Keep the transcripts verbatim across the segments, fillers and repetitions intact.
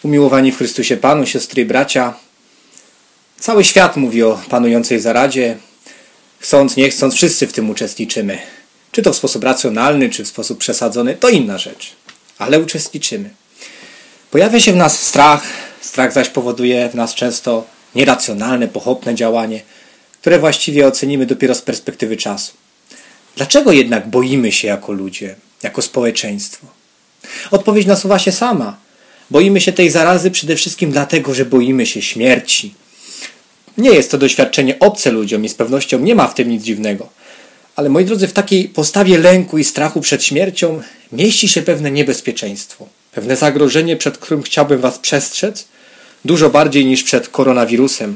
Umiłowani w Chrystusie Panu, siostry i bracia, cały świat mówi o panującej zaradzie. Chcąc, nie chcąc, wszyscy w tym uczestniczymy. Czy to w sposób racjonalny, czy w sposób przesadzony, to inna rzecz. Ale uczestniczymy. Pojawia się w nas strach, strach zaś powoduje w nas często nieracjonalne, pochopne działanie, które właściwie ocenimy dopiero z perspektywy czasu. Dlaczego jednak boimy się jako ludzie, jako społeczeństwo? Odpowiedź nasuwa się sama. Boimy się tej zarazy przede wszystkim dlatego, że boimy się śmierci. Nie jest to doświadczenie obce ludziom i z pewnością nie ma w tym nic dziwnego. Ale moi drodzy, w takiej postawie lęku i strachu przed śmiercią mieści się pewne niebezpieczeństwo. Pewne zagrożenie, przed którym chciałbym was przestrzec, dużo bardziej niż przed koronawirusem.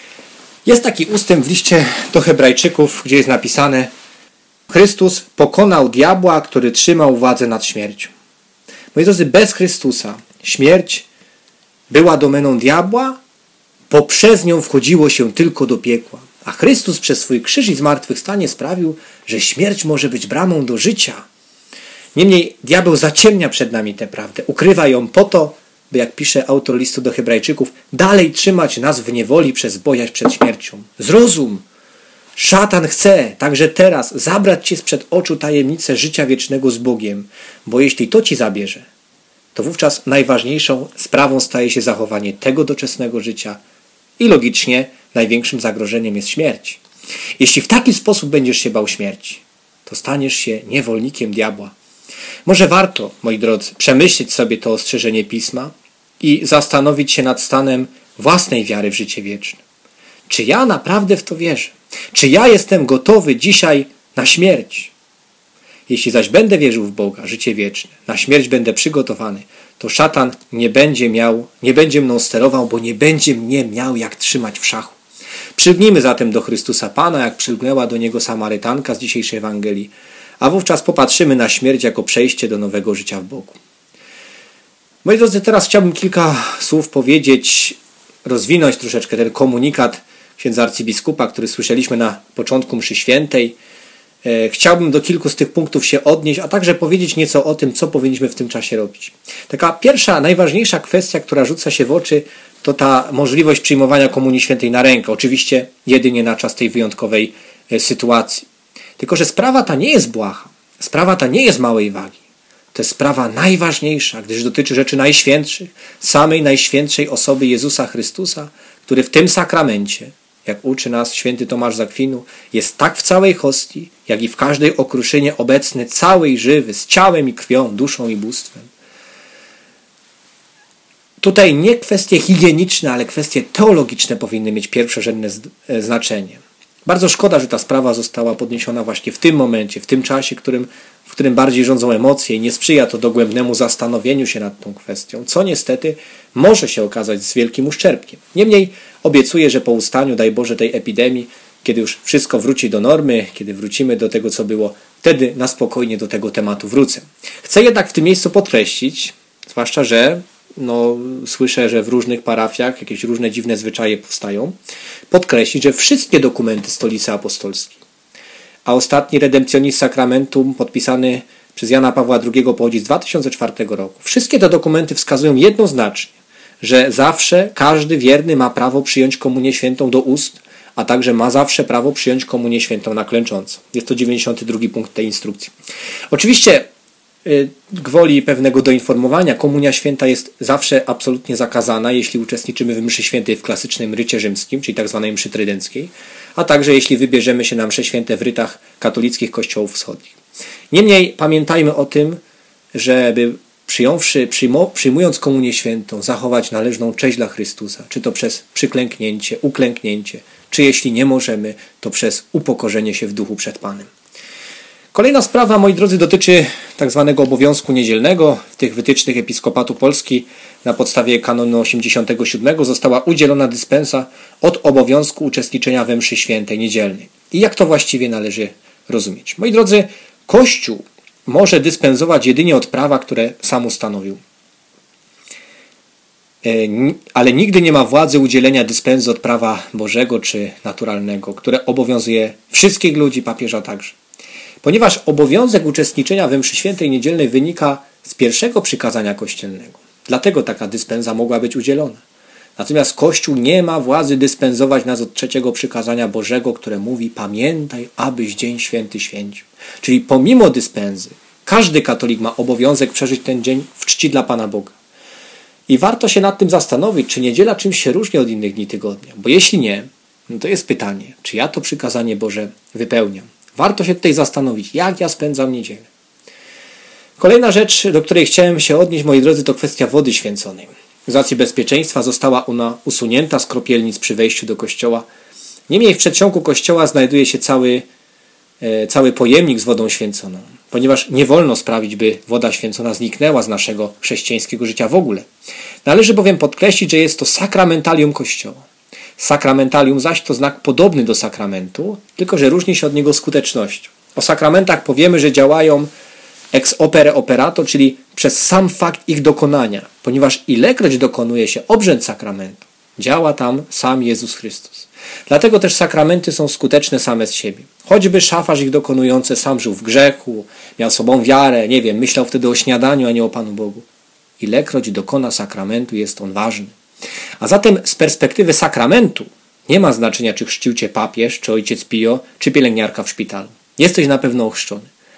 Jest taki ustęp w liście do Hebrajczyków, gdzie jest napisane: Chrystus pokonał diabła, który trzymał władzę nad śmiercią. Moi drodzy, bez Chrystusa śmierć była domeną diabła, bo przez nią wchodziło się tylko do piekła. A Chrystus przez swój krzyż i zmartwychwstanie sprawił, że śmierć może być bramą do życia. Niemniej diabeł zaciemnia przed nami tę prawdę. Ukrywa ją po to, by, jak pisze autor listu do Hebrajczyków, dalej trzymać nas w niewoli przez bojaźń przed śmiercią. Zrozum! Szatan chce, także teraz, zabrać cię sprzed oczu tajemnicę życia wiecznego z Bogiem, bo jeśli to ci zabierze, to wówczas najważniejszą sprawą staje się zachowanie tego doczesnego życia i logicznie największym zagrożeniem jest śmierć. Jeśli w taki sposób będziesz się bał śmierci, to staniesz się niewolnikiem diabła. Może warto, moi drodzy, przemyśleć sobie to ostrzeżenie Pisma i zastanowić się nad stanem własnej wiary w życie wieczne. Czy ja naprawdę w to wierzę? Czy ja jestem gotowy dzisiaj na śmierć? Jeśli zaś będę wierzył w Boga, życie wieczne, na śmierć będę przygotowany, to szatan nie będzie miał, nie będzie mną sterował, bo nie będzie mnie miał jak trzymać w szachu. Przylgnijmy zatem do Chrystusa Pana, jak przylgnęła do Niego Samarytanka z dzisiejszej Ewangelii, a wówczas popatrzymy na śmierć jako przejście do nowego życia w Bogu. Moi drodzy, teraz chciałbym kilka słów powiedzieć, rozwinąć troszeczkę ten komunikat księdza arcybiskupa, który słyszeliśmy na początku mszy świętej. Chciałbym do kilku z tych punktów się odnieść, a także powiedzieć nieco o tym, co powinniśmy w tym czasie robić. Taka pierwsza, najważniejsza kwestia, która rzuca się w oczy, to ta możliwość przyjmowania Komunii Świętej na rękę. Oczywiście jedynie na czas tej wyjątkowej sytuacji. Tylko że sprawa ta nie jest błaha. Sprawa ta nie jest małej wagi. To jest sprawa najważniejsza, gdyż dotyczy rzeczy najświętszych, samej najświętszej osoby Jezusa Chrystusa, który w tym sakramencie, jak uczy nas święty Tomasz z Akwinu, jest tak w całej hostii, jak i w każdej okruszynie obecny, cały i żywy, z ciałem i krwią, duszą i bóstwem. Tutaj nie kwestie higieniczne, ale kwestie teologiczne powinny mieć pierwszorzędne znaczenie. Bardzo szkoda, że ta sprawa została podniesiona właśnie w tym momencie, w tym czasie, którym, w którym bardziej rządzą emocje i nie sprzyja to dogłębnemu zastanowieniu się nad tą kwestią, co niestety może się okazać z wielkim uszczerbkiem. Niemniej obiecuję, że po ustaniu, daj Boże, tej epidemii, kiedy już wszystko wróci do normy, kiedy wrócimy do tego, co było, wtedy na spokojnie do tego tematu wrócę. Chcę jednak w tym miejscu podkreślić, zwłaszcza, że no, słyszę, że w różnych parafiach jakieś różne dziwne zwyczaje powstają, podkreślić, że wszystkie dokumenty Stolicy Apostolskiej, a ostatni Redemptionis Sacramentum podpisany przez Jana Pawła drugiego pochodzi z dwa tysiące czwartego roku. Wszystkie te dokumenty wskazują jednoznacznie, że zawsze każdy wierny ma prawo przyjąć Komunię Świętą do ust, a także ma zawsze prawo przyjąć Komunię Świętą na klęcząco. Jest to dziewięćdziesiąty drugi punkt tej instrukcji. Oczywiście gwoli pewnego doinformowania, Komunia Święta jest zawsze absolutnie zakazana, jeśli uczestniczymy w mszy świętej w klasycznym rycie rzymskim, czyli tak zwanej mszy trydenckiej, a także jeśli wybierzemy się na msze święte w rytach katolickich kościołów wschodnich. Niemniej pamiętajmy o tym, żeby przyjąwszy, przyjmo, przyjmując Komunię Świętą, zachować należną cześć dla Chrystusa, czy to przez przyklęknięcie, uklęknięcie, czy jeśli nie możemy, to przez upokorzenie się w duchu przed Panem. Kolejna sprawa, moi drodzy, dotyczy tak zwanego obowiązku niedzielnego. W tych wytycznych Episkopatu Polski na podstawie kanonu osiemdziesiątego siódmego została udzielona dyspensa od obowiązku uczestniczenia we mszy świętej niedzielnej. I jak to właściwie należy rozumieć? Moi drodzy, Kościół może dyspensować jedynie od prawa, które sam ustanowił. Ale nigdy nie ma władzy udzielenia dyspensy od prawa Bożego czy naturalnego, które obowiązuje wszystkich ludzi, papieża także. Ponieważ obowiązek uczestniczenia we mszy świętej niedzielnej wynika z pierwszego przykazania kościelnego. Dlatego taka dyspensa mogła być udzielona. Natomiast Kościół nie ma władzy dyspensować nas od trzeciego przykazania Bożego, które mówi: pamiętaj, abyś dzień święty święcił. Czyli pomimo dyspensy, każdy katolik ma obowiązek przeżyć ten dzień w czci dla Pana Boga. I warto się nad tym zastanowić, czy niedziela czymś się różni od innych dni tygodnia. Bo jeśli nie, no to jest pytanie, czy ja to przykazanie Boże wypełniam. Warto się tutaj zastanowić, jak ja spędzam niedzielę. Kolejna rzecz, do której chciałem się odnieść, moi drodzy, to kwestia wody święconej. Z racji bezpieczeństwa została ona usunięta z kropielnic przy wejściu do kościoła. Niemniej w przedsionku kościoła znajduje się cały, e, cały pojemnik z wodą święconą, ponieważ nie wolno sprawić, by woda święcona zniknęła z naszego chrześcijańskiego życia w ogóle. Należy bowiem podkreślić, że jest to sakramentalium kościoła. Sakramentalium zaś to znak podobny do sakramentu, tylko że różni się od niego skutecznością. O sakramentach powiemy, że działają ex opere operato, czyli przez sam fakt ich dokonania, ponieważ ilekroć dokonuje się obrzęd sakramentu, działa tam sam Jezus Chrystus. Dlatego też sakramenty są skuteczne same z siebie. Choćby szafarz ich dokonujący sam żył w grzechu, miał sobą wiarę, nie wiem, myślał wtedy o śniadaniu, a nie o Panu Bogu. Ilekroć dokona sakramentu, jest on ważny. A zatem z perspektywy sakramentu nie ma znaczenia, czy chrzcił cię papież, czy ojciec Pio, czy pielęgniarka w szpitalu. Jesteś na pewno ochrzczony.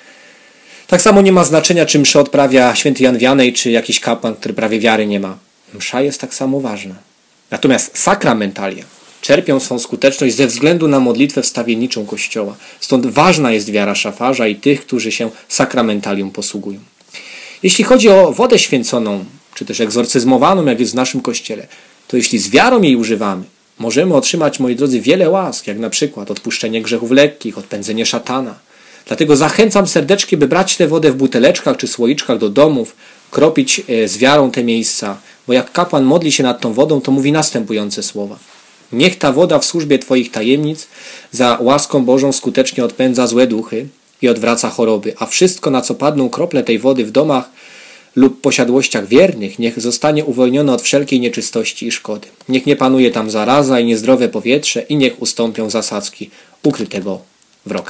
Tak samo nie ma znaczenia, czy mszę odprawia święty Jan Wianej, czy jakiś kapłan, który prawie wiary nie ma. Msza jest tak samo ważna. Natomiast sakramentalia czerpią swą skuteczność ze względu na modlitwę wstawienniczą Kościoła. Stąd ważna jest wiara szafarza i tych, którzy się sakramentalium posługują. Jeśli chodzi o wodę święconą, czy też egzorcyzmowaną, jak jest w naszym Kościele, to jeśli z wiarą jej używamy, możemy otrzymać, moi drodzy, wiele łask, jak na przykład odpuszczenie grzechów lekkich, odpędzenie szatana. Dlatego zachęcam serdecznie, by brać tę wodę w buteleczkach czy słoiczkach do domów, kropić z wiarą te miejsca, bo jak kapłan modli się nad tą wodą, to mówi następujące słowa. Niech ta woda w służbie Twoich tajemnic za łaską Bożą skutecznie odpędza złe duchy i odwraca choroby, a wszystko, na co padną krople tej wody w domach lub posiadłościach wiernych, niech zostanie uwolnione od wszelkiej nieczystości i szkody. Niech nie panuje tam zaraza i niezdrowe powietrze i niech ustąpią zasadzki ukrytego wroga.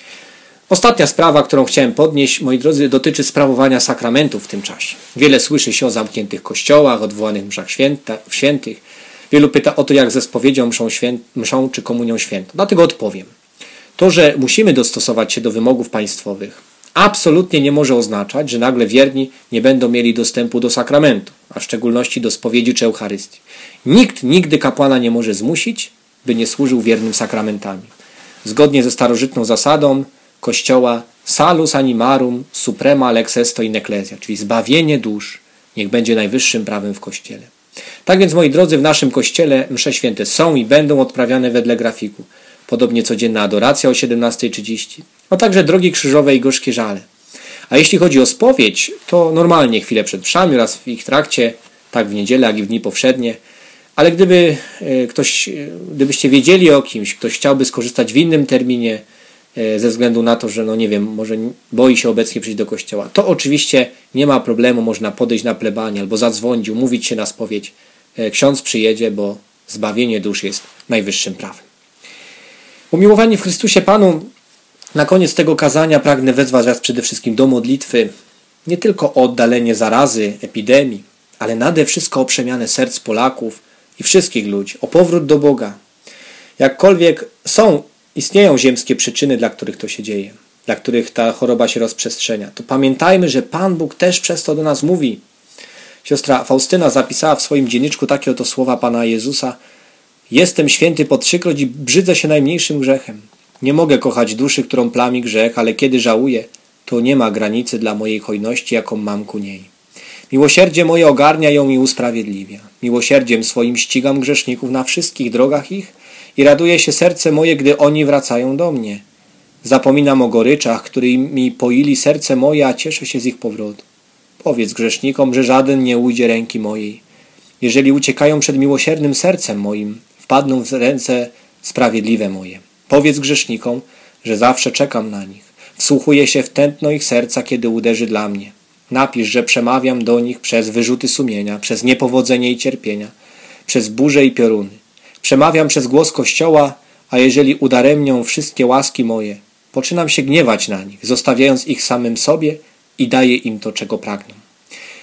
Ostatnia sprawa, którą chciałem podnieść, moi drodzy, dotyczy sprawowania sakramentów w tym czasie. Wiele słyszy się o zamkniętych kościołach, odwołanych mszach święta, świętych. Wielu pyta o to, jak ze spowiedzią, mszą, świę, mszą czy komunią świętą. Dlatego odpowiem. To, że musimy dostosować się do wymogów państwowych, absolutnie nie może oznaczać, że nagle wierni nie będą mieli dostępu do sakramentu, a w szczególności do spowiedzi czy Eucharystii. Nikt nigdy kapłana nie może zmusić, by nie służył wiernym sakramentami. Zgodnie ze starożytną zasadą Kościoła salus animarum suprema lex esto in ecclesia, czyli zbawienie dusz, niech będzie najwyższym prawem w Kościele. Tak więc, moi drodzy, w naszym Kościele msze święte są i będą odprawiane wedle grafiku. Podobnie codzienna adoracja o siedemnasta trzydzieści, a także drogi krzyżowe i gorzkie żale. A jeśli chodzi o spowiedź, to normalnie chwilę przed mszami oraz w ich trakcie, tak w niedzielę, jak i w dni powszednie. Ale gdyby ktoś, gdybyście wiedzieli o kimś, ktoś chciałby skorzystać w innym terminie, ze względu na to, że no nie wiem, może boi się obecnie przyjść do kościoła, to oczywiście nie ma problemu, można podejść na plebanię albo zadzwonić, umówić się na spowiedź. Ksiądz przyjedzie, bo zbawienie dusz jest najwyższym prawem. Umiłowani w Chrystusie Panu, na koniec tego kazania pragnę wezwać Was przede wszystkim do modlitwy, nie tylko o oddalenie zarazy, epidemii, ale nade wszystko o przemianę serc Polaków i wszystkich ludzi, o powrót do Boga. Jakkolwiek są Istnieją ziemskie przyczyny, dla których to się dzieje, dla których ta choroba się rozprzestrzenia. To pamiętajmy, że Pan Bóg też przez to do nas mówi. Siostra Faustyna zapisała w swoim dzienniczku takie oto słowa Pana Jezusa. Jestem święty po trzykroć i brzydzę się najmniejszym grzechem. Nie mogę kochać duszy, którą plami grzech, ale kiedy żałuję, to nie ma granicy dla mojej hojności, jaką mam ku niej. Miłosierdzie moje ogarnia ją i usprawiedliwia. Miłosierdziem swoim ścigam grzeszników na wszystkich drogach ich, i raduje się serce moje, gdy oni wracają do mnie. Zapominam o goryczach, którymi poili serce moje, a cieszę się z ich powrotu. Powiedz grzesznikom, że żaden nie ujdzie ręki mojej. Jeżeli uciekają przed miłosiernym sercem moim, wpadną w ręce sprawiedliwe moje. Powiedz grzesznikom, że zawsze czekam na nich. Wsłuchuję się w tętno ich serca, kiedy uderzy dla mnie. Napisz, że przemawiam do nich przez wyrzuty sumienia, przez niepowodzenie i cierpienia, przez burze i pioruny. Przemawiam przez głos Kościoła, a jeżeli udaremnią wszystkie łaski moje, poczynam się gniewać na nich, zostawiając ich samym sobie i daję im to, czego pragną.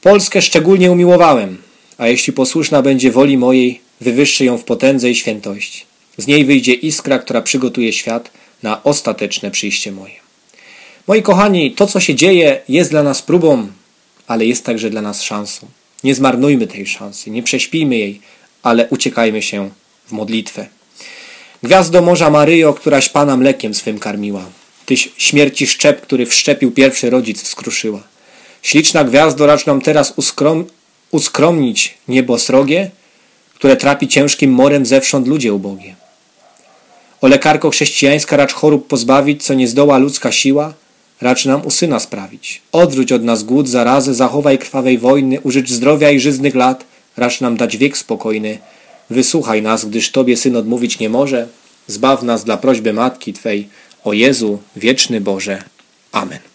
Polskę szczególnie umiłowałem, a jeśli posłuszna będzie woli mojej, wywyższy ją w potędze i świętości. Z niej wyjdzie iskra, która przygotuje świat na ostateczne przyjście moje. Moi kochani, to co się dzieje jest dla nas próbą, ale jest także dla nas szansą. Nie zmarnujmy tej szansy, nie prześpijmy jej, ale uciekajmy się w modlitwę. Gwiazdo Morza Maryjo, któraś Pana mlekiem swym karmiła, Tyś śmierci szczep, który wszczepił pierwszy rodzic, wskruszyła. Śliczna gwiazdo, racz nam teraz uskrom, uskromnić niebo srogie, które trapi ciężkim morem zewsząd ludzie ubogie. O lekarko chrześcijańska, racz chorób pozbawić, co nie zdoła ludzka siła, racz nam u Syna sprawić. Odwróć od nas głód, zarazę, zachowaj krwawej wojny, użycz zdrowia i żyznych lat, racz nam dać wiek spokojny. Wysłuchaj nas, gdyż Tobie Syn odmówić nie może. Zbaw nas dla prośby Matki Twej, o Jezu, wieczny Boże. Amen.